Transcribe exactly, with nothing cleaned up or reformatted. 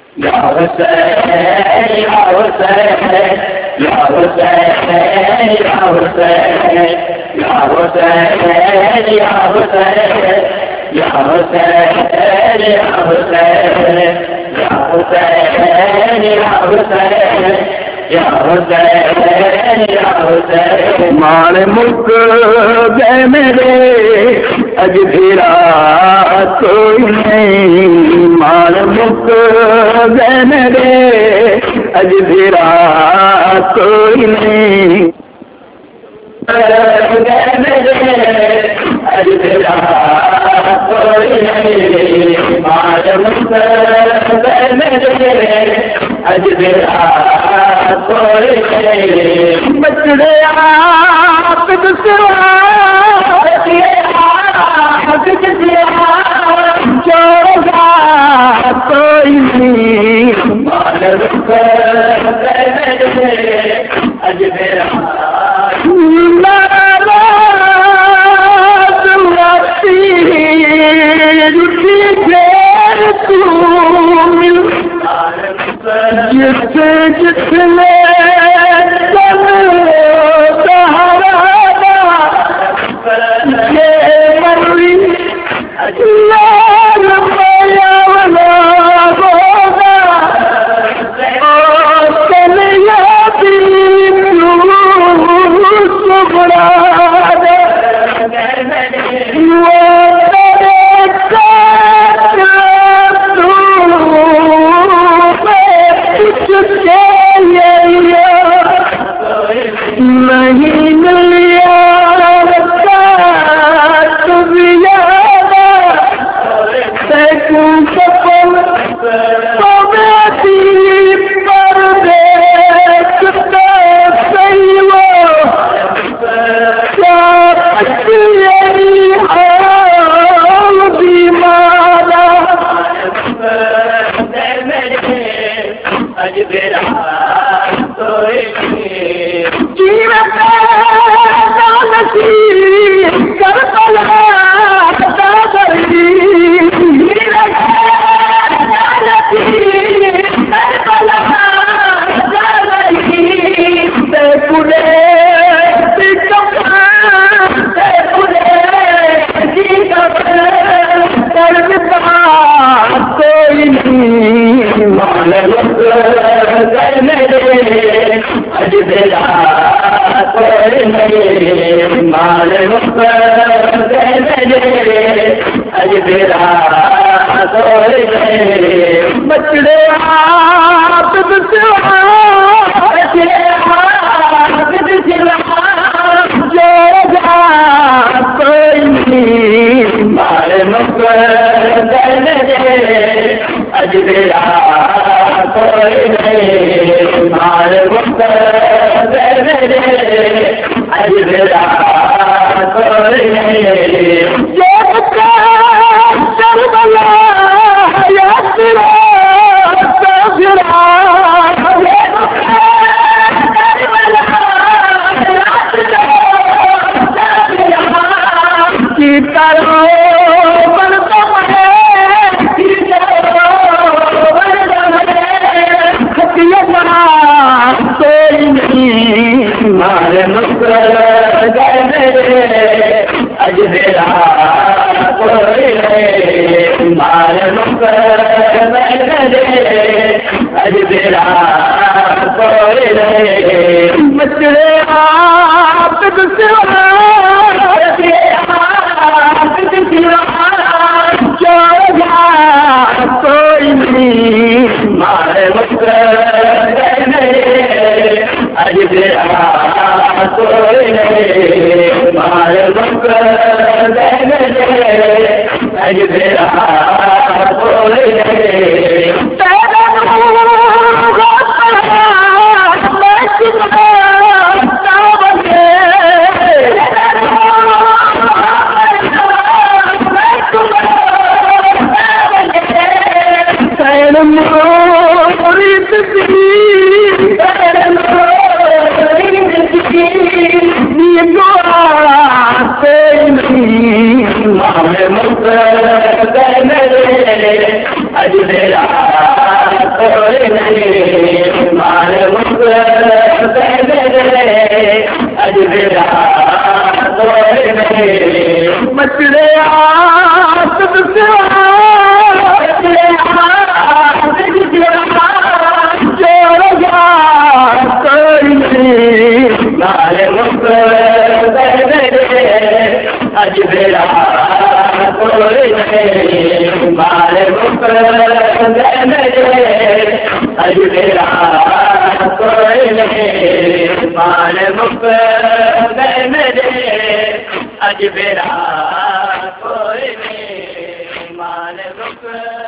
या हुसैन या हुसैन या हुसैन या हुसैन या हुसैन या हुसैन या हुसैन या हुसैन या हुसैन या हुसैन या हुसैन या हुसैन। माल मुक गए मेरे अज फिरा कोई नहीं, माल मुक गए मेरे अज फिरा कोई नहीं, गए मेरे अज फिरा कोई नहीं, माल मुक गए मेरे अज फिरा कोई नहीं। बचड़े आप सिवा चोगा कोई नहीं, माल मुक गए मेरे अज फिरा जिसे जिसने सहारा ये मरी लाल माया वाला होगा और कलिया भी सुबड़ा नहीं मिलिया सपन पर देखता सही वो क्या हाल बीमारा अज बेरा जीवन कर पला कोई नहीं, माल मुक गए मेरे अज फिरा कोई नहीं, माल मुक गए मेरे अज फिरा कोई नहीं। बचड़े आप सिवा कोई नहीं, माल मुक गए मेरे अज फिरा कोई नहीं, माल मुक गए मेरे अज फिरा कोई नहीं। करबला या फिरा माल मुक गए मेरे अज फिरा कोई नहीं, माल मुक गए मेरे अज फिरा कोई नहीं। बचड़े आप सिवा कोई नहीं, माल मुक गए मेरे अज फिरा कोई नहीं, माल मुक गए मेरे अज फिरा कोई नहीं। मुक गए मेरे अज फिरा कोई नहीं माल अज मेरा कोई नहीं मचले कोई नहीं माल अज मेरा कोई नहीं माल अज मेरा कोई नहीं माल अज मेरा कोई नहीं माल